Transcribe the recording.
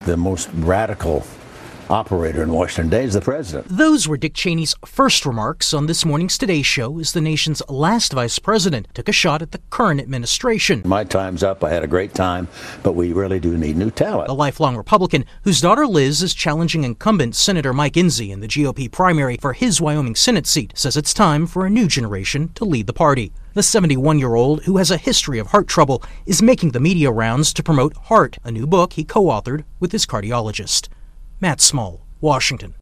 The most radical operator in Washington today is the president. Those were Dick Cheney's first remarks on this morning's Today Show as the nation's last vice president took a shot at the current administration. My time's up. I had a great time, but we really do need new talent. The lifelong Republican, whose daughter Liz is challenging incumbent Senator Mike Enzi in the GOP primary for his Wyoming Senate seat, says it's time for a new generation to lead the party. The 71-year-old, who has a history of heart trouble, is making the media rounds to promote Heart, a new book he co-authored with his cardiologist. Matt Small, Washington.